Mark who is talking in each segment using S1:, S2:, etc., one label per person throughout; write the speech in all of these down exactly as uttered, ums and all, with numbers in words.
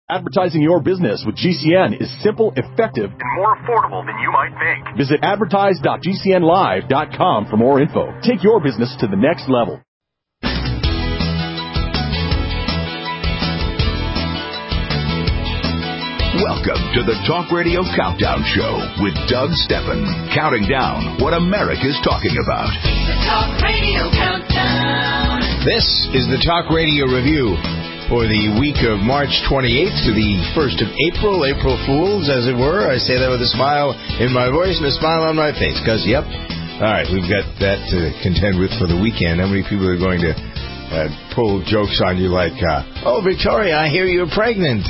S1: Advertising your business with G C N is simple, effective, and more affordable than you might think. Visit advertise dot g c n live dot com for more info. Take your business to the next level.
S2: Welcome to the Talk Radio Countdown Show with Doug Steffen, counting down what America's talking about.
S3: The Talk Radio Countdown.
S4: This is the Talk Radio Review for the week of March twenty-eighth to the first of April. April Fools, as it were. I say that with a smile in my voice and a smile on my face, because, yep. All right, we've got that to contend with for the weekend. How many people are going to uh, pull jokes on you like, uh, oh, Victoria, I hear you're pregnant.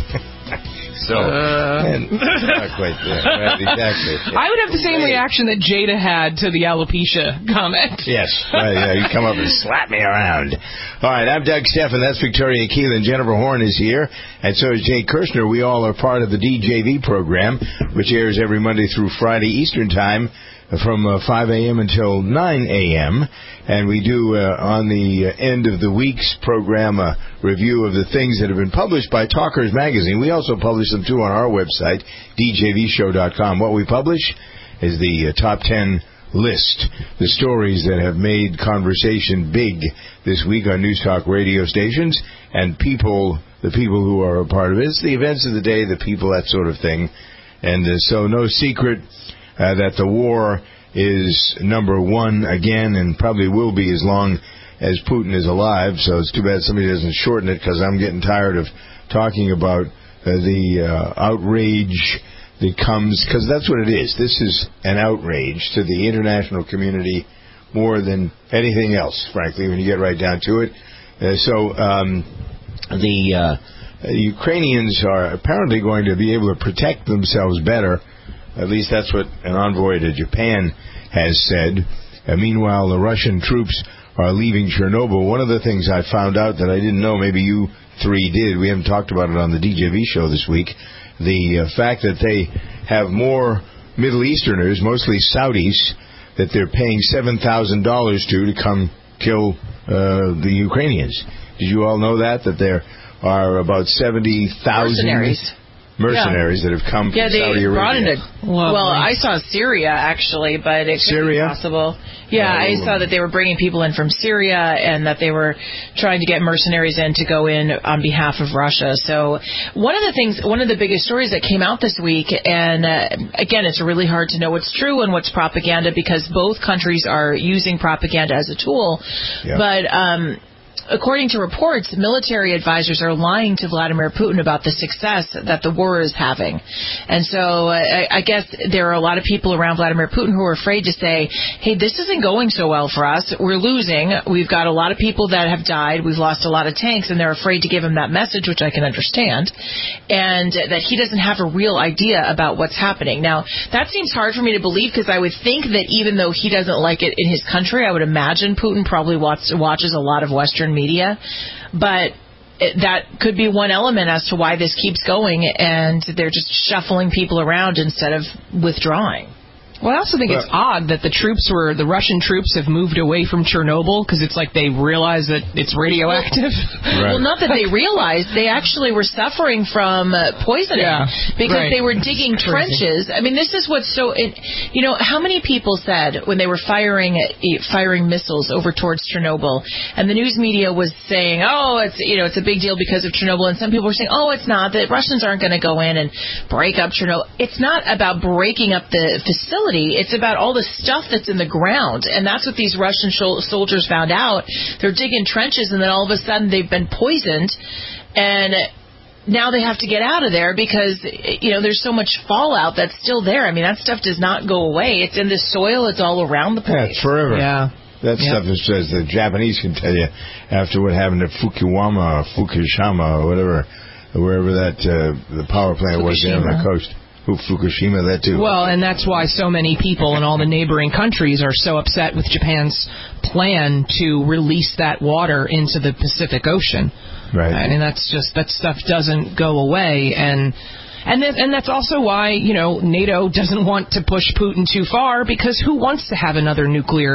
S4: So,
S5: uh,
S4: and, not quite there. Right, exactly. Yeah.
S5: I would have the same reaction that Jada had to the alopecia comment.
S4: Yes. Uh, yeah, you come up and slap me around. All right, I'm Doug Steffen. That's Victoria Keelan. Jennifer Horn is here, and so is Jay Kirshner. We all are part of the D J V program, which airs every Monday through Friday Eastern Time from uh, five a.m. until nine a.m., and we do, uh, on the uh, end of the week's program, a review of the things that have been published by Talkers Magazine. We also publish them, too, on our website, d j v show dot com. What we publish is the uh, top ten list, the stories that have made conversation big this week on News Talk radio stations, and people, the people who are a part of it. It's the events of the day, the people, that sort of thing. And uh, so no secret Uh, that the war is number one again, and probably will be as long as Putin is alive. So it's too bad somebody doesn't shorten it, because I'm getting tired of talking about uh, the uh, outrage that comes, because that's what it is. This is an outrage to the international community more than anything else, frankly, when you get right down to it. Uh, so um, the uh, Ukrainians are apparently going to be able to protect themselves better. At least that's what an envoy to Japan has said. Uh, meanwhile, the Russian troops are leaving Chernobyl. One of the things I found out that I didn't know, maybe you three did, we haven't talked about it on the D J V show this week, the uh, fact that they have more Middle Easterners, mostly Saudis, that they're paying seven thousand dollars to to come kill uh, the Ukrainians. Did you all know that? That there are about seventy thousand mercenaries. Mercenaries yeah. that have come from
S6: yeah, they
S4: Saudi Arabia.
S6: Brought into, well, I saw Syria, actually, but it could
S4: Syria?
S6: be possible. Yeah, oh. I saw that they were bringing people in from Syria, and that they were trying to get mercenaries in to go in on behalf of Russia. So one of the things, one of the biggest stories that came out this week, and uh, again, it's really hard to know what's true and what's propaganda, because both countries are using propaganda as a tool. Yeah. But um according to reports, military advisors are lying to Vladimir Putin about the success that the war is having. And so uh, I, I guess there are a lot of people around Vladimir Putin who are afraid to say, hey, this isn't going so well for us. We're losing. We've got a lot of people that have died. We've lost a lot of tanks, and they're afraid to give him that message, which I can understand, and that he doesn't have a real idea about what's happening. Now, that seems hard for me to believe, because I would think that even though he doesn't like it in his country, I would imagine Putin probably watch, watches a lot of Western media, but it, that could be one element as to why this keeps going, and they're just shuffling people around instead of withdrawing.
S5: Well, I also think it's odd that the troops were, the Russian troops have moved away from Chernobyl, because it's like they realize that it's radioactive.
S6: Right. Well, not that they realized. They actually were suffering from uh, poisoning, yeah, because right. they were digging trenches. I mean, this is what's so, it, you know, how many people said when they were firing firing missiles over towards Chernobyl, and the news media was saying, oh, it's, you know, it's a big deal because of Chernobyl, and some people were saying, oh, it's not, the Russians aren't going to go in and break up Chernobyl. It's not about breaking up the facility. It's about all the stuff that's in the ground, and that's what these Russian soldiers found out. They're digging trenches, and then all of a sudden they've been poisoned, and now they have to get out of there because, you know, there's so much fallout that's still there. I mean, that stuff does not go away. It's in the soil. It's all around the place.
S4: Yeah, it's forever.
S5: Yeah.
S4: That yep. stuff is, as the Japanese can tell you, after what happened at Fukushima or Fukushima or whatever, wherever that uh, the power plant was there on the coast. Fukushima, that too.
S5: Well, and that's why so many people in all the neighboring countries are so upset with Japan's plan to release that water into the Pacific Ocean.
S4: Right.
S5: I mean, that's just, that stuff doesn't go away, and and then, and that's also why, you know, NATO doesn't want to push Putin too far, because who wants to have another nuclear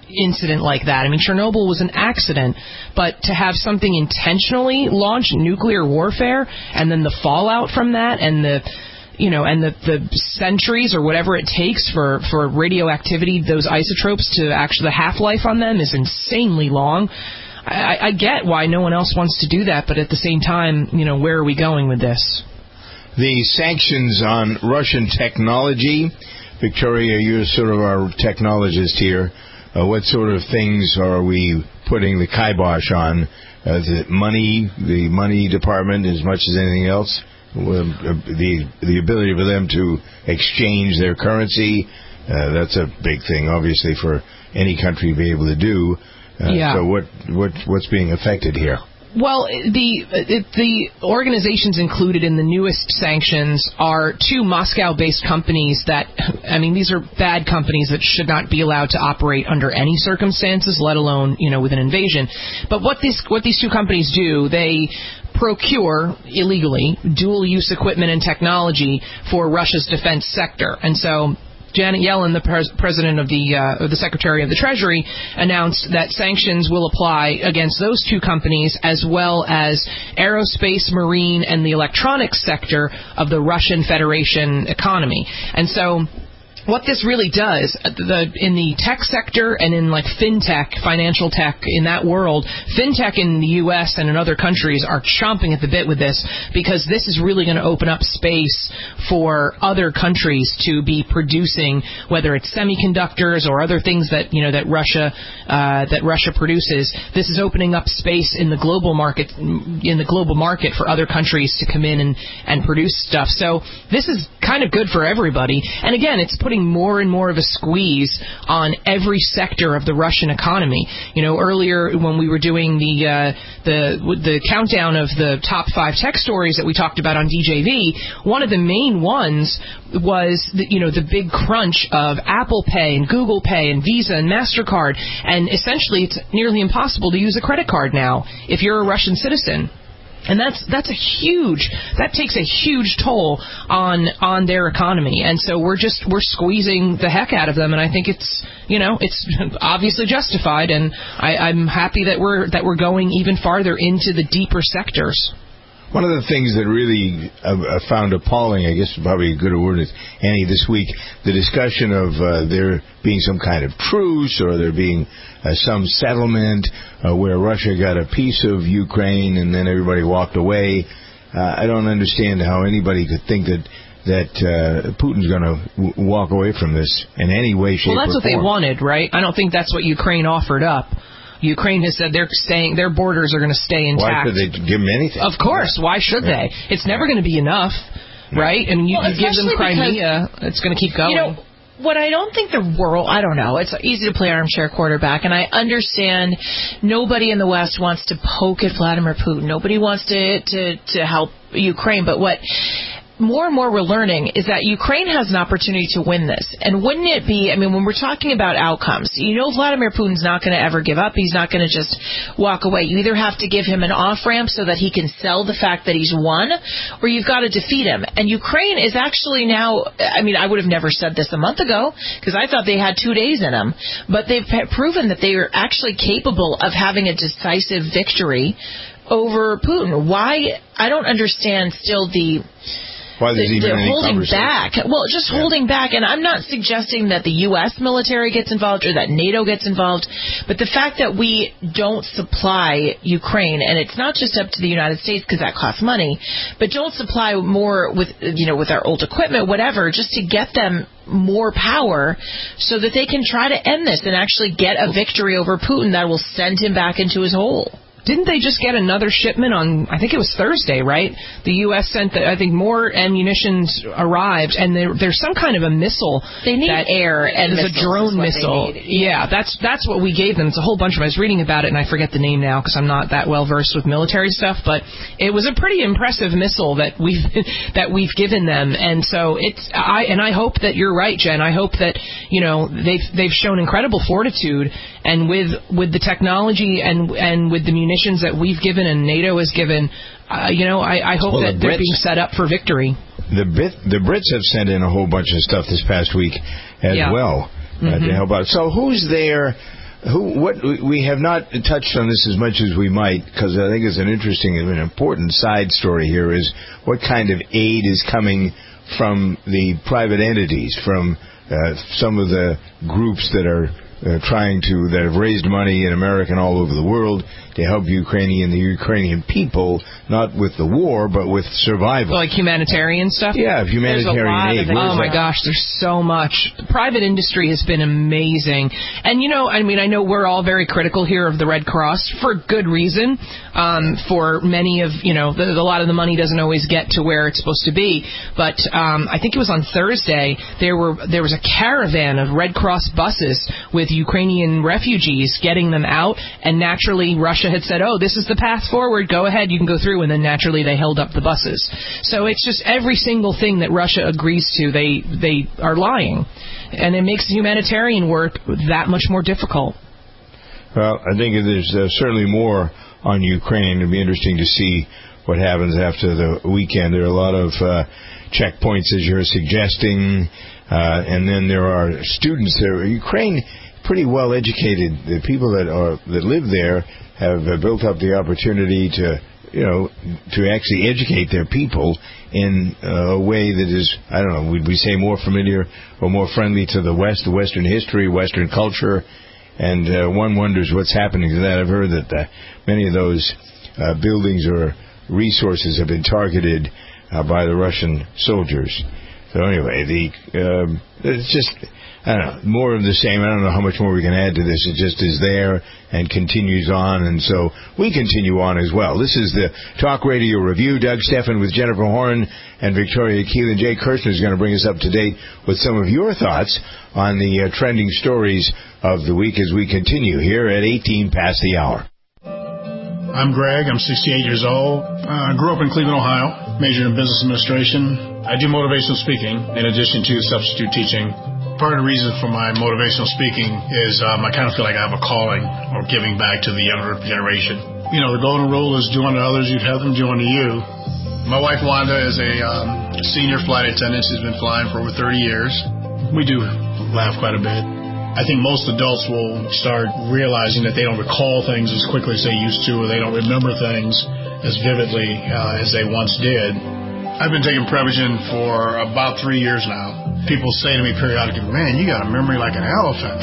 S5: incident like that. I mean, Chernobyl was an accident, but to have something intentionally launch nuclear warfare and then the fallout from that and the you know, and the, the centuries or whatever it takes for, for radioactivity, those isotopes to actually, the half-life on them is insanely long. I, I get why no one else wants to do that, but at the same time, you know, where are we going with this?
S4: The sanctions on Russian technology. Victoria, you're sort of our technologist here. Uh, what sort of things are we putting the kibosh on? Uh, the money, the money department, as much as anything else? The the ability for them to exchange their currency, uh, that's a big thing, obviously, for any country to be able to do. Uh,
S5: yeah.
S4: So what, what what's being affected here?
S5: Well, the the organizations included in the newest sanctions are two Moscow-based companies that, I mean, these are bad companies that should not be allowed to operate under any circumstances, let alone, you know, with an invasion. But what these what these two companies do, they procure illegally dual-use equipment and technology for Russia's defense sector. And so Janet Yellen, the pres- president of the uh, the Secretary of the Treasury, announced that sanctions will apply against those two companies as well as aerospace, marine, and the electronics sector of the Russian Federation economy. And so what this really does, the, in the tech sector and in like fintech, financial tech, in that world, fintech in the U S and in other countries are chomping at the bit with this because this is really going to open up space for other countries to be producing, whether it's semiconductors or other things that you know that Russia uh, that Russia produces. This is opening up space in the global market in the global market for other countries to come in and, and produce stuff. So this is kind of good for everybody. And again, it's putting more and more of a squeeze on every sector of the Russian economy. You know, earlier when we were doing the uh, the the countdown of the top five tech stories that we talked about on D J V, one of the main ones was the, you know the big crunch of Apple Pay and Google Pay and Visa and MasterCard, and essentially it's nearly impossible to use a credit card now if you're a Russian citizen. And that's that's a huge that takes a huge toll on on their economy, and so we're just we're squeezing the heck out of them, and I think it's you know it's obviously justified, and I, I'm happy that we're that we're going even farther into the deeper sectors.
S4: One of the things that really I found appalling, I guess probably a good word is, Annie, this week, the discussion of uh, there being some kind of truce or there being uh, some settlement uh, where Russia got a piece of Ukraine and then everybody walked away. Uh, I don't understand how anybody could think that that uh, Putin's going to w- walk away from this in any way, shape, or form.
S5: Well, that's what they wanted, right? I don't think that's what Ukraine offered up. Ukraine has said they're staying; their borders are going to stay intact.
S4: Why should they give them anything?
S5: Of course, why should
S4: yeah.
S5: they? It's never going to be enough, right? And you,
S6: well,
S5: you give them Crimea, it's going to keep going.
S6: You know, what I don't think the world, I don't know, it's easy to play armchair quarterback, and I understand nobody in the West wants to poke at Vladimir Putin. Nobody wants to, to, to help Ukraine, but what more and more we're learning is that Ukraine has an opportunity to win this. And wouldn't it be, I mean, when we're talking about outcomes, you know Vladimir Putin's not going to ever give up. He's not going to just walk away. You either have to give him an off-ramp so that he can sell the fact that he's won, or you've got to defeat him. And Ukraine is actually now, I mean, I would have never said this a month ago because I thought they had two days in them. But they've proven that they are actually capable of having a decisive victory over Putin. Why? I don't understand still the...
S4: Why there's even
S6: they're
S4: any
S6: holding back. Well, just yeah. holding back. And I'm not suggesting that the U S military gets involved or that NATO gets involved, but the fact that we don't supply Ukraine, and it's not just up to the United States because that costs money, but don't supply more with, you know, with our old equipment, whatever, just to get them more power so that they can try to end this and actually get a victory over Putin that will send him back into his hole.
S5: Didn't they just get another shipment on, I think it was Thursday, right? The U S sent, the, I think, more ammunitions arrived, and there, there's some kind of a missile.
S6: They need
S5: that
S6: air and
S5: missiles. It's a drone missile.
S6: Yeah.
S5: yeah, that's that's what we gave them. It's a whole bunch of them. I was reading about it, and I forget the name now because I'm not that well versed with military stuff, but it was a pretty impressive missile that we've that we've given them. And so it's, I and I hope that you're right, Jen. I hope that, you know, they've they've shown incredible fortitude, and with with the technology and and with the munitions that we've given and NATO has given, uh, you know, I, I hope well, that the they're Brits, being set up for victory.
S4: The Brit, the Brits have sent in a whole bunch of stuff this past week as
S5: yeah.
S4: well uh,
S5: mm-hmm.
S4: to help out. So who's there? who? What we have not touched on this as much as we might, because I think it's an interesting and an important side story here. Is what kind of aid is coming from the private entities, from uh, some of the groups that are uh, trying to that have raised money in America and all over the world to help Ukrainian the Ukrainian people, not with the war, but with survival.
S5: Like humanitarian stuff?
S4: Yeah, humanitarian aid.
S5: Oh, my gosh, there's so much. The private industry has been amazing. And, you know, I mean, I know we're all very critical here of the Red Cross for good reason. Um, for many of, you know, the, a lot of the money doesn't always get to where it's supposed to be. But um, I think it was on Thursday, there were there was a caravan of Red Cross buses with Ukrainian refugees getting them out, and naturally Russia had said, oh, this is the path forward, go ahead, you can go through, and then naturally they held up the buses. So it's just every single thing that Russia agrees to, they they are lying. And it makes humanitarian work that much more difficult.
S4: Well, I think there's uh, certainly more on Ukraine. It'll be interesting to see what happens after the weekend. There are a lot of uh, checkpoints, as you're suggesting, uh, and then there are students there. Ukraine, pretty well educated. The people that are that live there have uh, built up the opportunity to, you know, to actually educate their people in uh, a way that is, I don't know, would we say more familiar or more friendly to the West, the Western history, Western culture, and uh, one wonders what's happening to that. I've heard that uh, many of those uh, buildings or resources have been targeted uh, by the Russian soldiers. So anyway, the um, it's just, I don't know, more of the same. I don't know how much more we can add to this. It just is there and continues on, and so we continue on as well. This is the Talk Radio Review. Doug Stephan with Jennifer Horn and Victoria Keelan. Jay Kirshner is going to bring us up to date with some of your thoughts on the uh, trending stories of the week as we continue here at eighteen past the hour.
S7: I'm Greg. I'm sixty-eight years old. I uh, grew up in Cleveland, Ohio, majored in business administration. I do motivational speaking in addition to substitute teaching. Part of the reason for my motivational speaking is um, I kind of feel like I have a calling or giving back to the younger generation. You know, the golden rule is do unto others, you'd have them do unto you. My wife, Wanda, is a um, senior flight attendant. She's been flying for over thirty years. We do laugh quite a bit. I think most adults will start realizing that they don't recall things as quickly as they used to, or they don't remember things as vividly uh, as they once did. I've been taking Prevagen for about three years now. People say to me periodically, man, you got a memory like an elephant.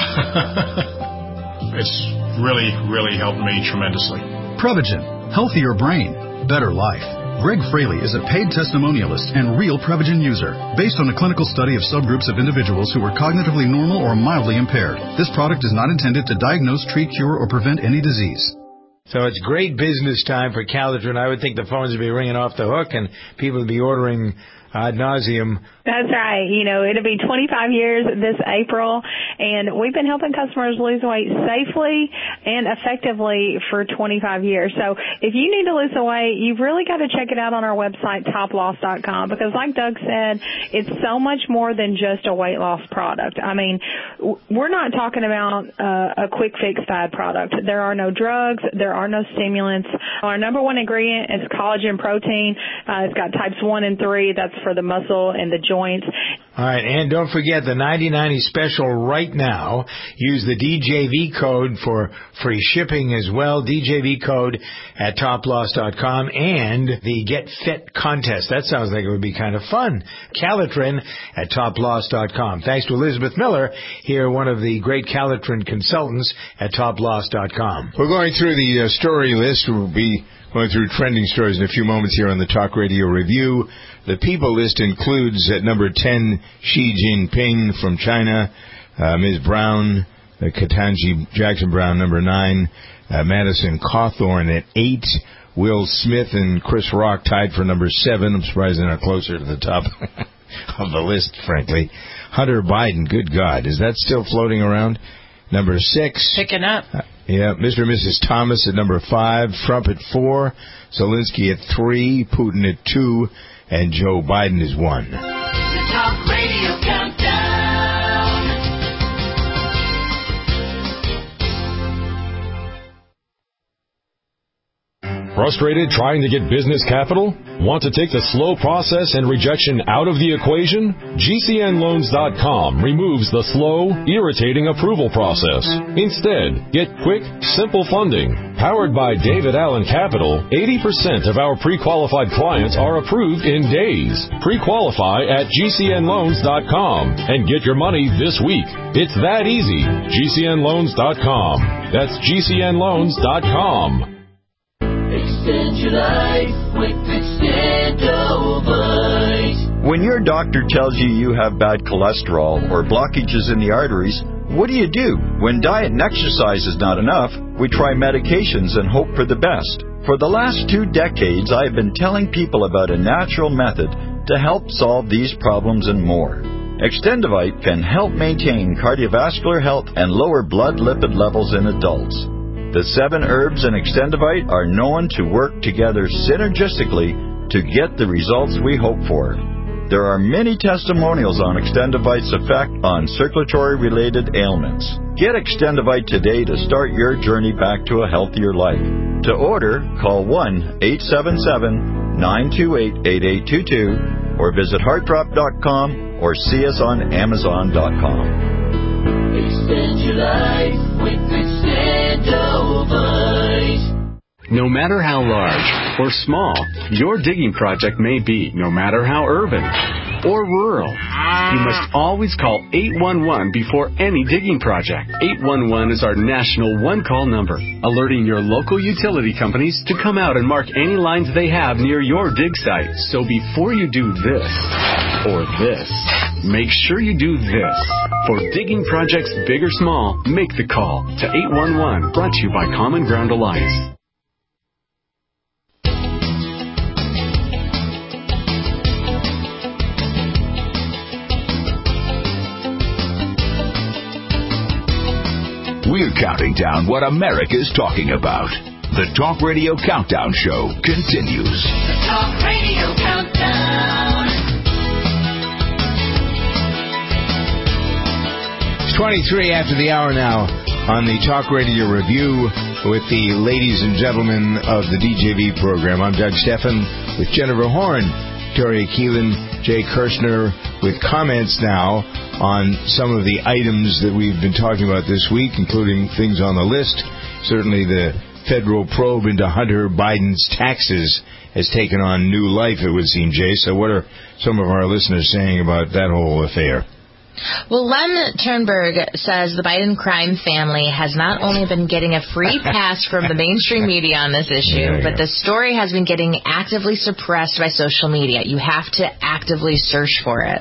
S7: It's really, really helped me tremendously.
S8: Prevagen. Healthier brain. Better life. Greg Fraley is a paid testimonialist and real Prevagen user, based on a clinical study of subgroups of individuals who were cognitively normal or mildly impaired. This product is not intended to diagnose, treat, cure, or prevent any disease.
S4: So it's great business time for Calitrin. I would think the phones would be ringing off the hook and people would be ordering ad nauseum.
S9: That's right. You know, it'll be twenty-five years this April, and we've been helping customers lose weight safely and effectively for twenty-five years. So if you need to lose some weight, you've really got to check it out on our website, top loss dot com, because like Doug said, it's so much more than just a weight loss product. I mean, we're not talking about uh, a quick fix fad product. There are no drugs. There are no stimulants. Our number one ingredient is collagen protein. Uh, it's got types one and three. That's for the muscle and the joints.
S4: All right, and don't forget the ninety ninety special right now. Use the D J V code for free shipping as well. D J V code at top loss dot com, and the Get Fit contest. That sounds like it would be kind of fun. Calitrin at top loss dot com. Thanks to Elizabeth Miller, here, one of the great Calitrin consultants at top loss dot com. We're going through the uh, story list. We'll be going through trending stories in a few moments here on the Talk Radio Review. The people list includes at number ten, Xi Jinping from China, uh, Miz Brown, uh, Ketanji Jackson Brown, number nine, uh, Madison Cawthorn at eight, Will Smith and Chris Rock tied for number seven. I'm surprised they're not closer to the top of the list, frankly. Hunter Biden, good God, is that still floating around? Number six.
S6: Picking up.
S4: Uh, yeah, Mister and Missus Thomas at number five, Trump at four, Zelensky at three, Putin at two, and Joe Biden is one.
S3: The Talk Radio Countdown.
S10: Frustrated trying to get business capital? Want to take the slow process and rejection out of the equation? G C N loans dot com removes the slow, irritating approval process. Instead, get quick, simple funding. Powered by David Allen Capital, eighty percent of our pre-qualified clients are approved in days. Pre-qualify at G C N loans dot com and get your money this week. It's that easy. G C N loans dot com. That's G C N loans dot com.
S3: Extend your life with Extendovite.
S11: When your doctor tells you you have bad cholesterol or blockages in the arteries, what do you do? When diet and exercise is not enough, we try medications and hope for the best. For the last two decades, I have been telling people about a natural method to help solve these problems and more. Extendovite can help maintain cardiovascular health and lower blood lipid levels in adults. The seven herbs in Extendovite are known to work together synergistically to get the results we hope for. There are many testimonials on Extendovite's effect on circulatory-related ailments. Get Extendovite today to start your journey back to a healthier life. To order, call one eight seven seven, nine two eight, eight eight two two or visit heart drop dot com or see us on amazon dot com.
S3: Extend your life with Extendovite.
S12: No matter how large or small your digging project may be, no matter how urban or rural, you must always call eight one one before any digging project. eight one one is our national one-call number, alerting your local utility companies to come out and mark any lines they have near your dig site. So before you do this or this, make sure you do this. For digging projects big or small, make the call to eight one one, brought to you by Common Ground Alliance.
S2: We're counting down what America's talking about. The Talk Radio Countdown Show continues.
S3: The Talk Radio Countdown.
S4: It's twenty-three after the hour now on the Talk Radio Review with the ladies and gentlemen of the D J V program. I'm Doug Stephan with Jennifer Horn, Victoria Keelan, Jay Kirshner, with comments now on some of the items that we've been talking about this week, including things on the list. Certainly the federal probe into Hunter Biden's taxes has taken on new life, it would seem, Jay. So what are some of our listeners saying about that whole affair?
S13: Well, Len Turnberg says the Biden crime family has not only been getting a free pass from the mainstream media on this issue, but the story has been getting actively suppressed by social media. You have to actively search for it.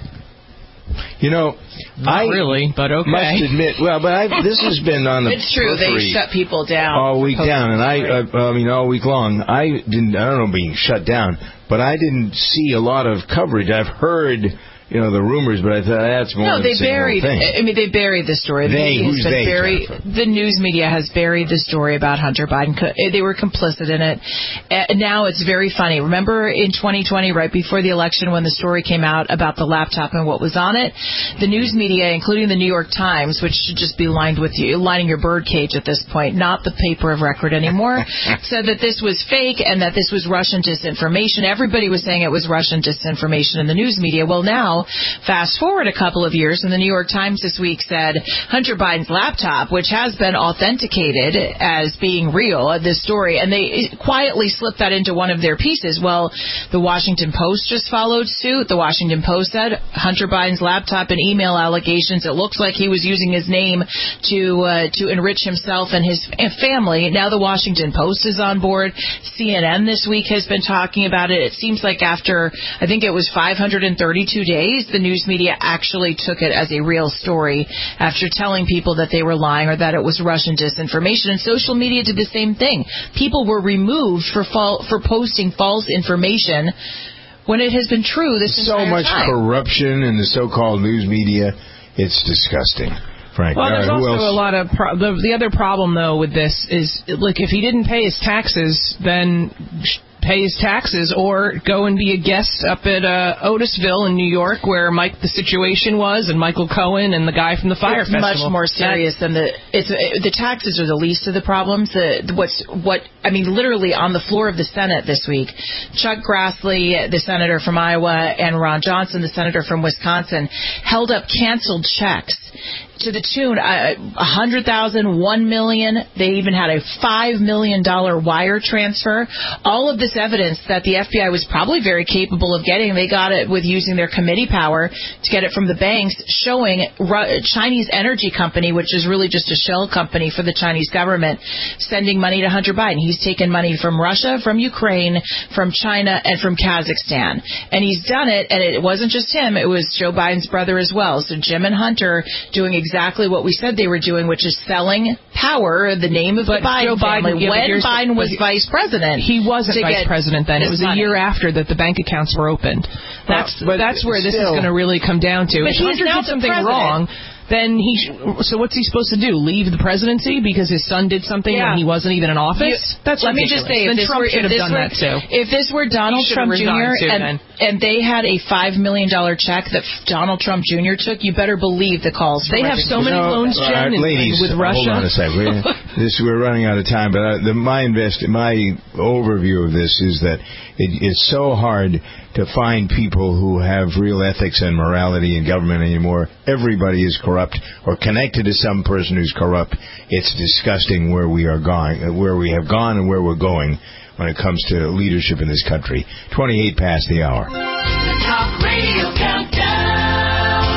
S4: You know,
S5: Not
S4: I
S5: really, but okay.
S4: must admit, well, but I, this has been on the
S6: It's true. They shut people down
S4: all week down, and I, uh, I mean, all week long. I didn't. I don't know being shut down, but I didn't see a lot of coverage. I've heard, you know, the rumors, but I thought that's more.
S6: No, they
S4: the
S6: buried.
S4: thing.
S6: I mean, they buried the story. The
S4: They,
S6: media has
S4: who's
S6: been
S4: they,
S6: buried, the news media has buried the story about Hunter Biden. They were complicit in it. And now it's very funny. Remember in twenty twenty, right before the election, when the story came out about the laptop and what was on it, the news media, including the New York Times, which should just be lined with you, lining your birdcage at this point, not the paper of record anymore, said that this was fake and that this was Russian disinformation. Everybody was saying it was Russian disinformation in the news media. Well, now, fast forward a couple of years, and the New York Times this week said Hunter Biden's laptop, which has been authenticated as being real, this story, and they quietly slipped that into one of their pieces. Well, the Washington Post just followed suit. The Washington Post said Hunter Biden's laptop and email allegations, it looks like he was using his name to uh, to enrich himself and his family. Now the Washington Post is on board. C N N this week has been talking about it. It seems like after, I think it was five hundred thirty-two days, the news media actually took it as a real story after telling people that they were lying or that it was Russian disinformation. And social media did the same thing. People were removed for fal- for posting false information when it has been true this entire
S4: so much
S6: time.
S4: corruption in the so-called news media. It's disgusting. Frank.
S5: Well, there's
S4: uh, who
S5: also
S4: else?
S5: a lot of pro- the, the other problem though with this is, look, if he didn't pay his taxes, then pay his taxes or go and be a guest up at uh, Otisville in New York, where Mike the situation was, and Michael Cohen and the guy from the Fire
S6: it's
S5: Festival.
S6: Much more serious that, than the. It's it, the taxes are the least of the problems. The what's what I mean, literally on the floor of the Senate this week, Chuck Grassley, the senator from Iowa, and Ron Johnson, the senator from Wisconsin, held up canceled checks to the tune uh, one hundred thousand dollars, one million dollars. They even had a five million dollars wire transfer. All of this evidence that the F B I was probably very capable of getting. They got it with using their committee power to get it from the banks, showing Ru- Chinese energy company, which is really just a shell company for the Chinese government, sending money to Hunter Biden. He's taken money from Russia, from Ukraine, from China, and from Kazakhstan. And he's done it, and it wasn't just him. It was Joe Biden's brother as well. So Jim and Hunter doing exactly what we said they were doing, which is selling power, the name of
S5: but
S6: the Biden
S5: Joe Biden,
S6: family.
S5: yeah,
S6: When Biden was vice president.
S5: He wasn't vice president then. It was
S6: money.
S5: a year after that the bank accounts were opened. That's
S4: Well,
S5: that's where this is
S4: still-
S5: going to really come down to.
S6: But
S5: If
S6: he's
S5: Hunter
S6: now
S5: did
S6: the
S5: something
S6: president.
S5: wrong, then he sh- so what's he supposed to do? Leave the presidency because his son did something
S6: Yeah.
S5: when he wasn't even in office?
S6: You,
S5: That's
S6: let me
S5: ridiculous.
S6: just say,
S5: then
S6: if this
S5: Trump
S6: were,
S5: should
S6: if
S5: have
S6: this
S5: done
S6: were,
S5: that too.
S6: If this were Donald
S5: He should
S6: Trump
S5: have
S6: Junior
S5: resigned too,
S6: and
S5: then.
S6: and they had a five million dollar check that Donald Trump Junior took, you better believe the calls.
S5: They have so many
S4: No,
S5: loans,
S4: uh,
S5: Jen, and-
S4: ladies,
S5: and with Russia.
S4: hold on a second. We're, this, we're running out of time, but uh, the, my invest, my overview of this is that it, it's so hard to find people who have real ethics and morality in government anymore. Everybody is corrupt or connected to some person who's corrupt. It's disgusting where we are going, where we have gone, and where we're going when it comes to leadership in this country. Twenty-eight past the hour.
S3: The Talk Radio Countdown.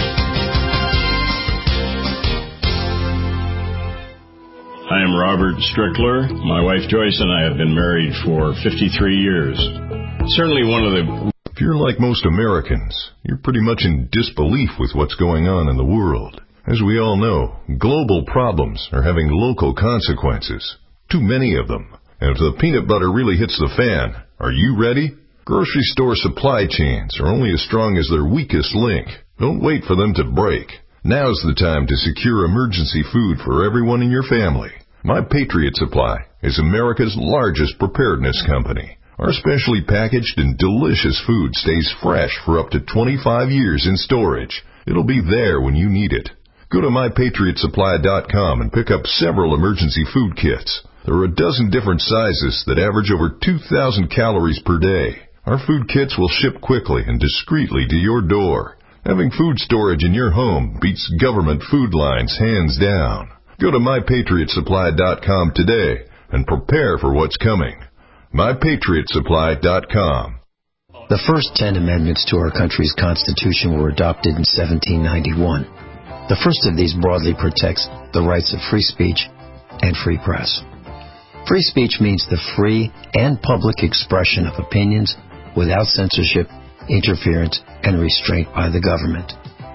S14: I am Robert Strickler. My wife Joyce and I have been married for fifty-three years. Certainly one of the...
S15: If you're like most Americans, you're pretty much in disbelief with what's going on in the world. As we all know, global problems are having local consequences. Too many of them. And if the peanut butter really hits the fan, are you ready? Grocery store supply chains are only as strong as their weakest link. Don't wait for them to break. Now's the time to secure emergency food for everyone in your family. My Patriot Supply is America's largest preparedness company. Our specially packaged and delicious food stays fresh for up to twenty-five years in storage. It'll be there when you need it. Go to my patriot supply dot com and pick up several emergency food kits. There are a dozen different sizes that average over two thousand calories per day. Our food kits will ship quickly and discreetly to your door. Having food storage in your home beats government food lines hands down. Go to my patriot supply dot com today and prepare for what's coming. my patriot supply dot com.
S16: The first ten amendments to our country's Constitution were adopted in seventeen ninety-one. The first of these broadly protects the rights of free speech and free press. Free speech means the free and public expression of opinions without censorship, interference, and restraint by the government.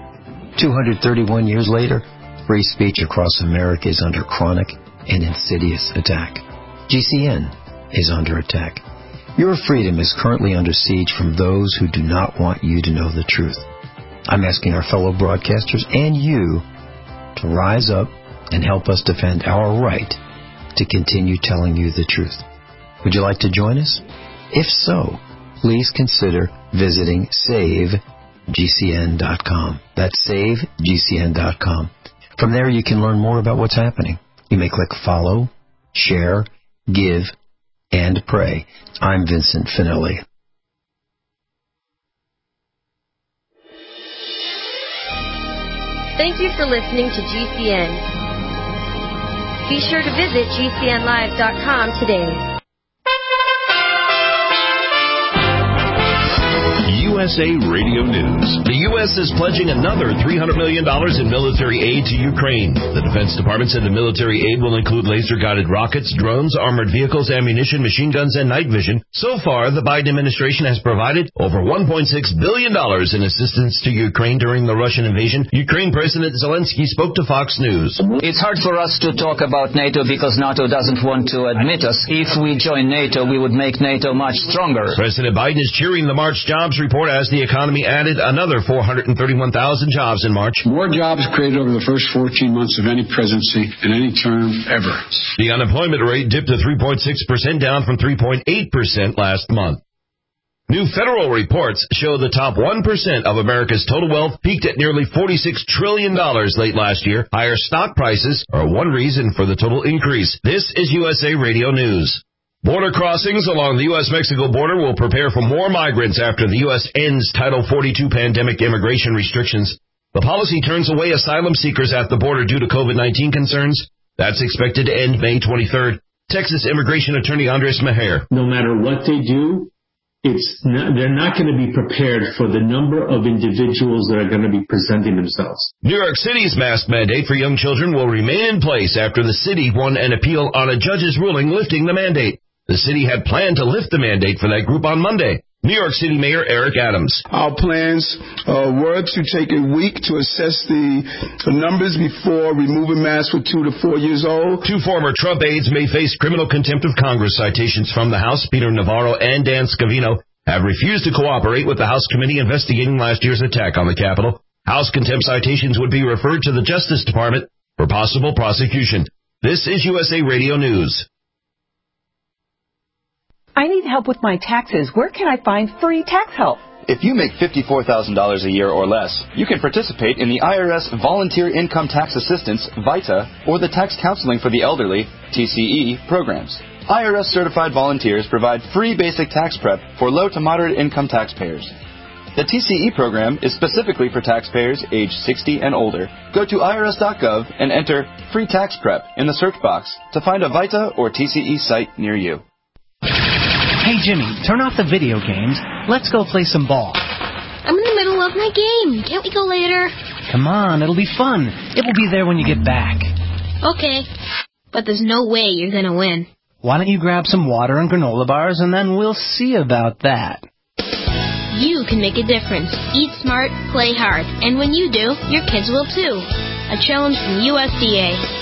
S16: two hundred thirty-one years later, free speech across America is under chronic and insidious attack. G C N is under attack. Your freedom is currently under siege from those who do not want you to know the truth. I'm asking our fellow broadcasters and you to rise up and help us defend our right to continue telling you the truth. Would you like to join us? If so, please consider visiting save G C N dot com. That's save G C N dot com. From there, you can learn more about what's happening. You may click follow, share, give, and pray. I'm Vincent Finelli.
S17: Thank you for listening to G C N. Be sure to visit G C N live dot com today.
S18: U S A Radio News. The U S is pledging another three hundred million dollars in military aid to Ukraine. The Defense Department said the military aid will include laser-guided rockets, drones, armored vehicles, ammunition, machine guns, and night vision. So far, the Biden administration has provided over one point six billion dollars in assistance to Ukraine during the Russian invasion. Ukraine President Zelensky spoke to Fox News.
S19: It's hard for us to talk about NATO because NATO doesn't want to admit us. If we join NATO, we would make NATO much stronger.
S18: President Biden is cheering the March jobs report as the economy added another four hundred thirty-one thousand jobs in March.
S20: More jobs created over the first fourteen months of any presidency in any term ever.
S18: The unemployment rate dipped to three point six percent, down from three point eight percent last month. New federal reports show the top one percent of America's total wealth peaked at nearly forty-six trillion dollars late last year. Higher stock prices are one reason for the total increase. This is U S A Radio News. Border crossings along the U S Mexico border will prepare for more migrants after the U S ends Title forty-two pandemic immigration restrictions. The policy turns away asylum seekers at the border due to COVID nineteen concerns. That's expected to end May twenty-third. Texas Immigration Attorney Andres Mejer.
S21: No matter what they do, It's not, they're not going to be prepared for the number of individuals that are going to be presenting themselves.
S18: New York City's mask mandate for young children will remain in place after the city won an appeal on a judge's ruling lifting the mandate. The city had planned to lift the mandate for that group on Monday. New York City Mayor Eric Adams.
S22: Our plans uh, were to take a week to assess the numbers before removing masks for two to four years old.
S18: Two former Trump aides may face criminal contempt of Congress citations from the House. Peter Navarro and Dan Scavino have refused to cooperate with the House committee investigating last year's attack on the Capitol. House contempt citations would be referred to the Justice Department for possible prosecution. This is U S A Radio News.
S23: I need help with my taxes. Where can I find free tax help?
S24: If you make fifty-four thousand dollars a year or less, you can participate in the I R S Volunteer Income Tax Assistance, VITA, or the Tax Counseling for the Elderly, T C E, programs. I R S-certified volunteers provide free basic tax prep for low to moderate income taxpayers. The T C E program is specifically for taxpayers age sixty and older. Go to I R S dot gov and enter Free Tax Prep in the search box to find a VITA or T C E site near you.
S25: Hey, Jimmy, turn off the video games. Let's go play some ball.
S26: I'm in the middle of my game. Can't we go later?
S25: Come on, it'll be fun. It will be there when you get back.
S26: Okay, but there's no way you're going to win.
S25: Why don't you grab some water and granola bars, and then we'll see about that.
S26: You can make a difference. Eat smart, play hard. And when you do, your kids will too. A challenge from U S D A.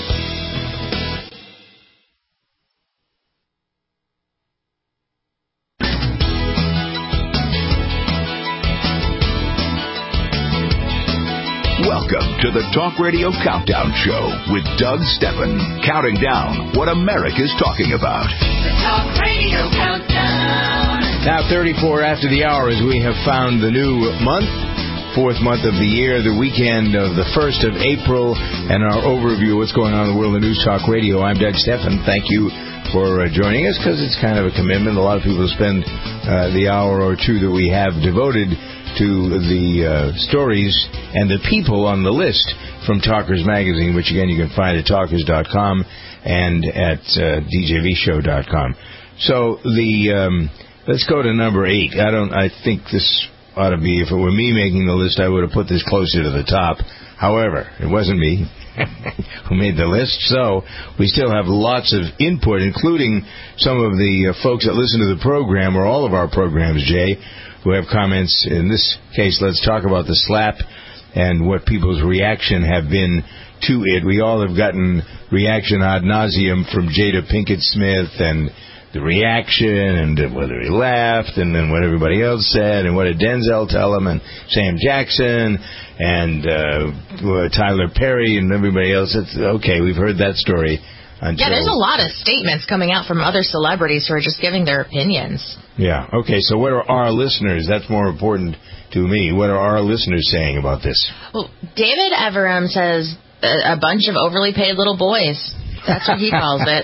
S2: Welcome to the Talk Radio Countdown Show with Doug Steffen, counting down what America's talking about.
S3: The Talk Radio Countdown.
S4: Now thirty-four after the hour as we have found the new month, fourth month of the year, the weekend of the first of April, and our overview of what's going on in the world of News Talk Radio. I'm Doug Steffen. Thank you for uh, joining us, because it's kind of a commitment. A lot of people spend uh, the hour or two that we have devoted to the uh, stories and the people on the list from Talkers Magazine, which again you can find at talkers dot com and at uh, d j v show dot com. So the um, let's go to number eight. I don't. I think this ought to be. If it were me making the list, I would have put this closer to the top. However, it wasn't me who made the list, so we still have lots of input, including some of the uh, folks that listen to the program, or all of our programs, Jay, who have comments. In this case, let's talk about the slap and what people's reaction have been to it. We all have gotten reaction ad nauseum from Jada Pinkett Smith, and the reaction, and whether he laughed, and then what everybody else said, and what did Denzel tell him, and Sam Jackson, and uh, Tyler Perry, and everybody else. It's, okay, we've heard that story. Until...
S13: Yeah, there's a lot of statements coming out from other celebrities who are just giving their opinions.
S4: Yeah, okay, so what are our listeners? That's more important to me. What are our listeners saying about this?
S13: Well, David Everham says a, a bunch of overly paid little boys. That's what he calls it.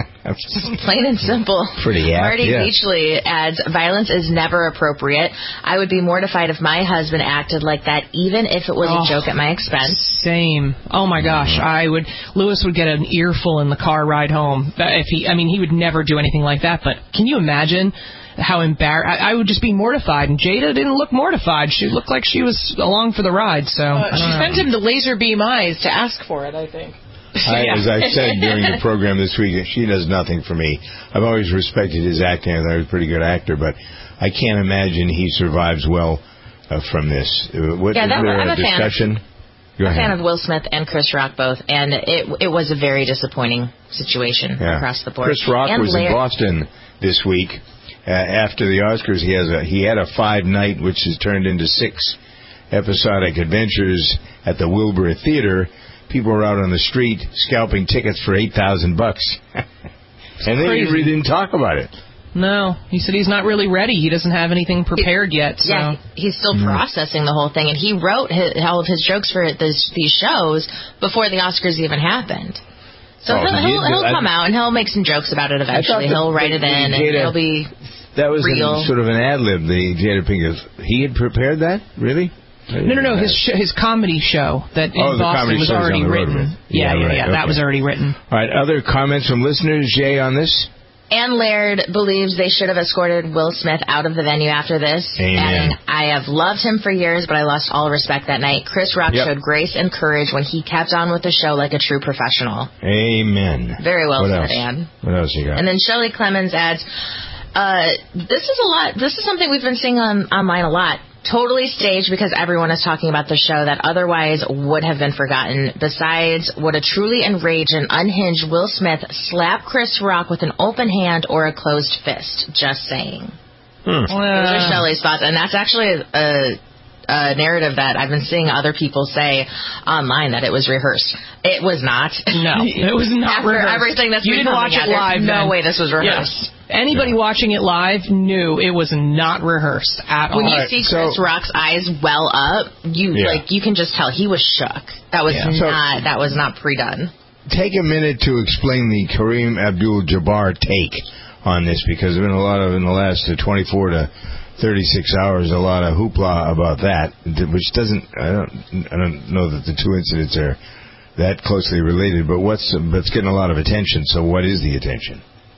S13: Plain and simple.
S4: Pretty apt,
S13: Marty
S4: yeah.
S13: Beachley adds, violence is never appropriate. I would be mortified if my husband acted like that, even if it was
S5: oh,
S13: a joke at my expense.
S5: Same. Oh, my gosh. I would. Lewis would get an earful in the car ride home. If he, I mean, he would never do anything like that, but can you imagine how embarrassed? I, I would just be mortified, and Jada didn't look mortified. She looked like she was along for the ride. So
S6: uh, She
S5: know.
S6: sent him the laser beam eyes to ask for it, I think.
S4: I,
S6: yeah.
S4: As I said during the program this week, she does nothing for me. I've always respected his acting. I thought he was a pretty good actor, but I can't imagine he survives well uh, from this. Uh, what,
S13: yeah,
S4: is
S13: that,
S4: there
S13: I'm
S4: a,
S13: a
S4: discussion?
S13: Fan of,
S4: Go
S13: I'm a
S4: ahead.
S13: fan of Will Smith and Chris Rock both, and it it was a very disappointing situation
S4: yeah.
S13: across the board.
S4: Chris Rock
S13: and
S4: was
S13: Larry-
S4: in Boston this week, uh, after the Oscars, he has a he had a five night, which has turned into six episodic adventures at the Wilbur Theater. People were out on the street scalping tickets for eight thousand bucks, and they really didn't talk about it.
S5: No, he said he's not really ready. He doesn't have anything prepared yet. So.
S13: Yeah, he's still mm. processing the whole thing, and he wrote his, all of his jokes for this, these shows before the Oscars even happened. So oh, he'll, he'll, he'll come out and he'll make some jokes about it eventually. The, he'll write the, it in, and it'll be
S4: that was
S13: real.
S4: An, sort of an ad lib. The Jada Pinkett, he had prepared that, really?
S5: No, no, no. His sh- his comedy show that in
S4: oh,
S5: Boston was already written. Yeah, yeah, yeah.
S4: Right,
S5: yeah
S4: okay.
S5: That was already written.
S4: All right. Other comments from listeners, Jay, on this?
S13: Ann Laird believes they should have escorted Will Smith out of the venue after this.
S4: Amen.
S13: And I have loved him for years, but I lost all respect that night. Chris Rock yep. showed grace and courage when he kept on with the show like a true professional.
S4: Amen.
S13: Very well
S4: what
S13: said,
S4: else?
S13: Ann.
S4: What else you got?
S13: And then Shelley Clemens adds, uh, this is a lot. This is something we've been seeing on online a lot. Totally staged because everyone is talking about the show that otherwise would have been forgotten. Besides, would a truly enraged and unhinged Will Smith slap Chris Rock with an open hand or a closed fist? Just saying.
S4: Hmm.
S13: Those are Shelley's thoughts, and that's actually a, a narrative that I've been seeing other people say online that it was rehearsed. It was not.
S5: No, it was not
S13: After
S5: rehearsed.
S13: everything that's
S5: you
S13: been
S5: didn't watch
S13: out,
S5: it live.
S13: No
S5: then.
S13: way this was rehearsed.
S5: Yeah. Anybody watching it live knew it was not rehearsed at all.
S13: When you
S4: right,
S13: see
S4: so,
S13: Chris Rock's eyes well up, you
S4: yeah.
S13: like you can just tell he was shook. That was
S4: yeah.
S13: not
S4: so,
S13: that was not pre-done.
S4: Take a minute to explain the Kareem Abdul-Jabbar take on this, because there's been a lot of in the last twenty-four to thirty-six hours, a lot of hoopla about that, which doesn't. I don't. I don't know that the two incidents are that closely related, but what's but it's getting a lot of attention. So what is the attention?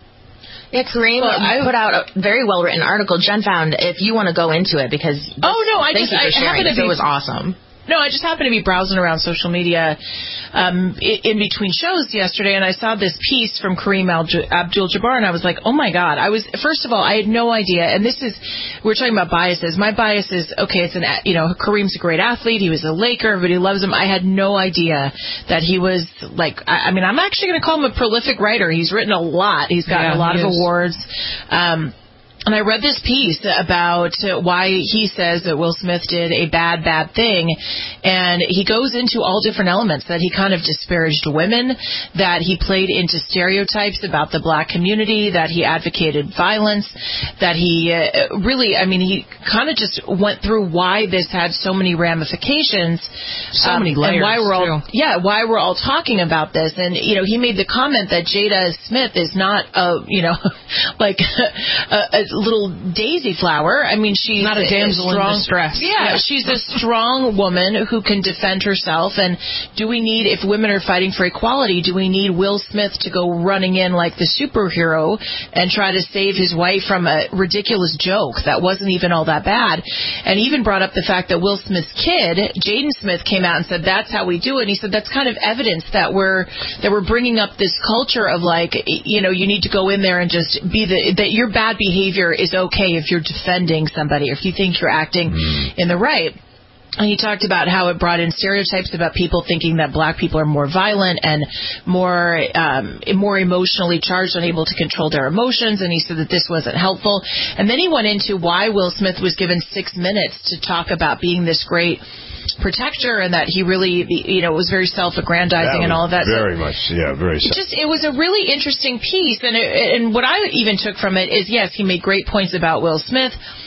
S13: Yeah, Kareem well, I put out a very well-written article. Jen found, if you want to go into it, because
S6: oh no, I just I happen to
S13: be, it was awesome.
S6: No, I just happened to be browsing around social media um, in between shows yesterday, and I saw this piece from Kareem Abdul-Jabbar, and I was like, oh, my God. I was First of all, I had no idea, and this is, we're talking about biases. My bias is, okay, it's an, you know, Kareem's a great athlete. He was a Laker. Everybody loves him. I had no idea that he was, like, I, I mean, I'm actually going to call him a prolific writer. He's written a lot. He's gotten
S5: yeah,
S6: a lot of
S5: is.
S6: awards. Um And I read this piece about why he says that Will Smith did a bad, bad thing. And he goes into all different elements, that he kind of disparaged women, that he played into stereotypes about the black community, that he advocated violence, that he uh, really, I mean, he kind of just went through why this had so many ramifications.
S5: So
S6: um,
S5: many layers,
S6: and why we're all,
S5: too.
S6: Yeah, why we're all talking about this. And, you know, he made the comment that Jada Smith is not a, you know, like a, a little daisy flower. I mean, she's
S5: not a damsel
S6: a strong,
S5: in distress.
S6: Yeah, yeah, she's a strong woman who can defend herself. And do we need, if women are fighting for equality, do we need Will Smith to go running in like the superhero and try to save his wife from a ridiculous joke that wasn't even all that bad? And he even brought up the fact that Will Smith's kid, Jaden Smith, came out and said that's how we do it. And he said that's kind of evidence that we're that we're bringing up this culture of, like, you know, you need to go in there and just be the that your bad behavior is okay if you're defending somebody, or if you think you're acting mm. in the right. And he talked about how it brought in stereotypes about people thinking that black people are more violent and more um, more emotionally charged, unable to control their emotions, and he said that this wasn't helpful. And then he went into why Will Smith was given six minutes to talk about being this great protector, and that he really, you know, was very self-aggrandizing and all of that.
S4: Very
S6: so
S4: much, yeah, very.
S6: It just, it was a really interesting piece, and it, and what I even took from it is, yes, he made great points about Will Smith,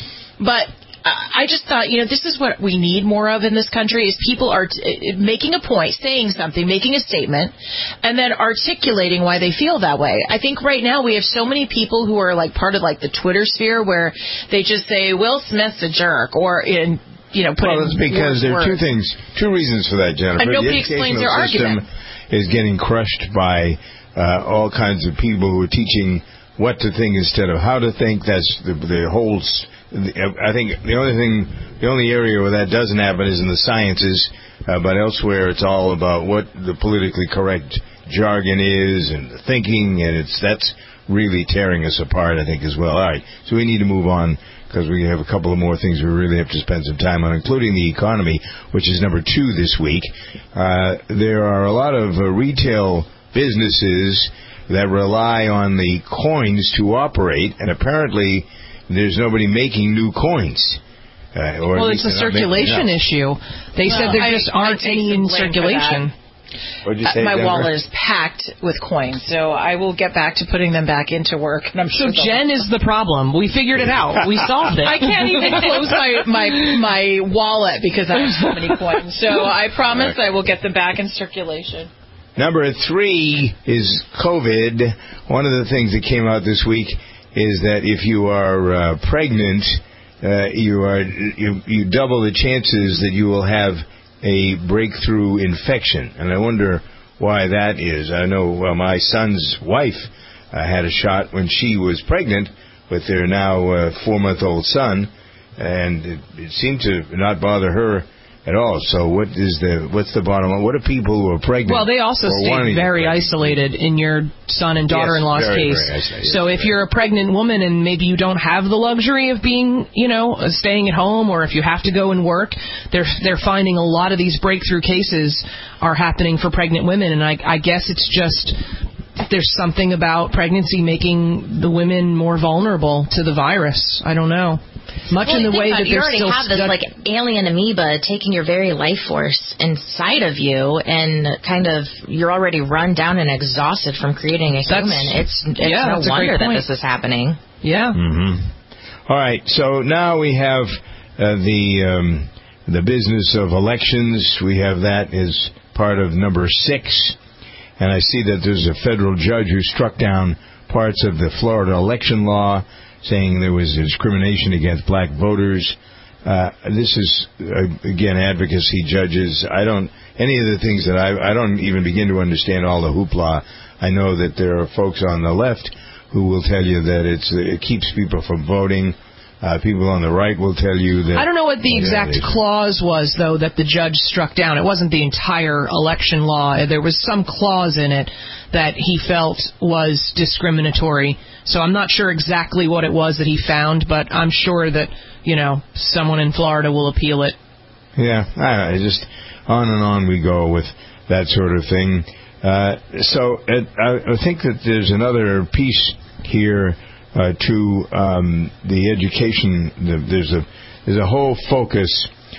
S6: but I just thought, you know, this is what we need more of in this country, is people are t- making a point, saying something, making a statement, and then articulating why they feel that way. I think right now we have so many people who are like part of like the Twitter sphere where they just say, Will Smith's a jerk, or in, you know, put
S4: well, it's because there are two things, two reasons for that, Jennifer.
S6: And nobody
S4: the
S6: explains their
S4: system
S6: argument.
S4: Is getting crushed by uh, all kinds of people who are teaching what to think instead of how to think. That's the, the whole. I think the only thing, the only area where that doesn't happen is in the sciences, uh, but elsewhere it's all about what the politically correct jargon is and the thinking, and it's that's really tearing us apart, I think, as well. All right, so we need to move on, because we have a couple of more things we really have to spend some time on, including the economy, which is number two this week. Uh, there are a lot of uh, retail businesses that rely on the coins to operate, and apparently there's nobody making new coins. Uh, or
S5: well, it's a circulation issue. They well, said there just I, aren't I any in circulation.
S4: What'd you say,
S6: uh, my
S4: Denver?
S6: wallet is packed with coins, so I will get back to putting them back into work. And I'm sure
S5: so Jen is the problem. We figured it out. We solved it.
S6: I can't even close my, my my wallet because I have so many coins. So I promise I will get them back in circulation.
S4: Number three is COVID. One of the things that came out this week is that if you are uh, pregnant, uh, you are you, you double the chances that you will have a breakthrough infection. And I wonder why that is. I know well, my son's wife uh, had a shot when she was pregnant with their now uh, four-month-old son, and it, it seemed to not bother her at all. So what is the what's the bottom line? What are people who are pregnant?
S5: Well, they also stayed very isolated in your son and daughter-in-law's
S4: yes, very,
S5: case.
S4: Very isolated,
S5: so
S4: yes,
S5: if you're a pregnant woman and maybe you don't have the luxury of being, you know, staying at home, or if you have to go and work, they're they're finding a lot of these breakthrough cases are happening for pregnant women, and I, I guess it's just there's something about pregnancy making the women more vulnerable to the virus. I don't know. Much
S13: well,
S5: in the way that
S13: you
S5: they're
S13: already
S5: still
S13: have this
S5: stu-
S13: like alien amoeba taking your very life force inside of you, and kind of you're already run down and exhausted from creating a
S5: that's,
S13: human. It's it's
S5: yeah,
S13: no wonder that this is happening.
S5: Yeah.
S4: Mm-hmm. All right. So now we have uh, the um, the business of elections. We have that as part of number six, and I see that there's a federal judge who struck down parts of the Florida election law, saying there was discrimination against black voters. Uh, this is, uh, again, advocacy judges. I don't, any of the things that I, I don't even begin to understand all the hoopla. I know that there are folks on the left who will tell you that it's, it keeps people from voting. Uh, people on the right will tell you that...
S5: I don't know what the exact clause was, though, that the judge struck down. It wasn't the entire election law. There was some clause in it that he felt was discriminatory. So I'm not sure exactly what it was that he found, but I'm sure that, you know, someone in Florida will appeal it.
S4: Yeah, I don't know, just on and on we go with that sort of thing. Uh, so it, I, I think that there's another piece here uh, to um, the education. The, there's a there's a whole focus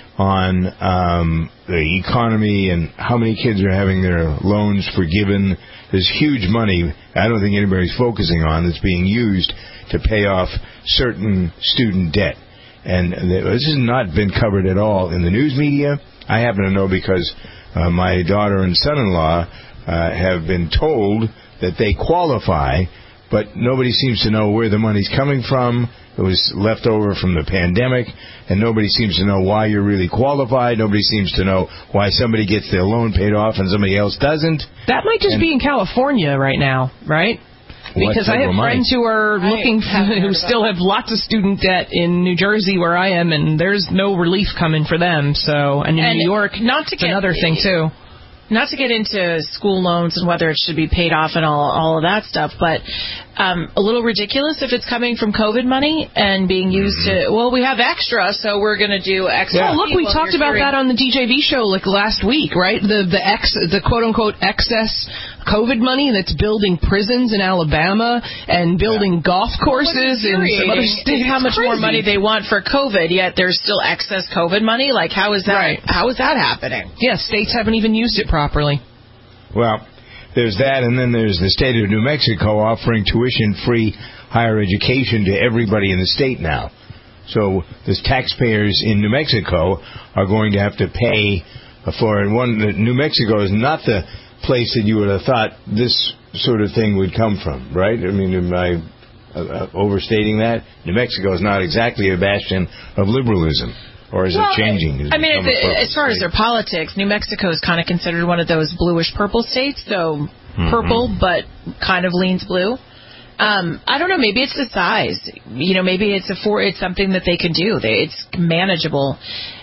S4: on um, the economy and how many kids are having their loans forgiven. There's huge money I don't think anybody's focusing on that's being used to pay off certain student debt. And this has not been covered at all in the news media. I happen to know because uh, my daughter and son-in-law uh, have been told that they qualify, but nobody seems to know where the money's coming from. It was left over from the pandemic, and nobody seems to know why you're really qualified. Nobody seems to know why somebody gets their loan paid off and somebody else doesn't.
S5: That might just and, be in California right now, right? Because I have friends who are looking, for, who still have lots of student debt in New Jersey where I am, and there's no relief coming for them. So, and in
S6: and
S5: New York,
S6: not to
S5: it's
S6: get,
S5: another thing too.
S6: Not to get into school loans and whether it should be paid off and all all of that stuff, but um, a little ridiculous if it's coming from COVID money and being used to, well, we have extra, so we're going to do extra.
S5: Yeah. Oh, look, we talked about that on the D J V show like last week, right? The the ex the quote unquote excess COVID money that's building prisons in Alabama and building yeah. golf courses in some other states.
S6: How much
S5: crazy.
S6: more money they want for COVID, yet there's still excess COVID money? Like, how is that?
S5: Right.
S6: How is that happening?
S5: Yeah, states haven't even used it properly.
S4: Well, there's that, and then there's the state of New Mexico offering tuition-free higher education to everybody in the state now. So the taxpayers in New Mexico are going to have to pay for it. One, New Mexico is not the place that you would have thought this sort of thing would come from, right? I mean, am I uh, overstating that? New Mexico is not exactly a bastion of liberalism. Or is
S6: well,
S4: it changing? Is
S6: I mean,
S4: it
S6: as far
S4: state?
S6: as their politics, New Mexico is kind of considered one of those bluish-purple states, so
S4: mm-hmm.
S6: purple, but kind of leans blue. Um, I don't know. Maybe it's the size. You know, maybe it's a for it's something that they can do. They, it's manageable.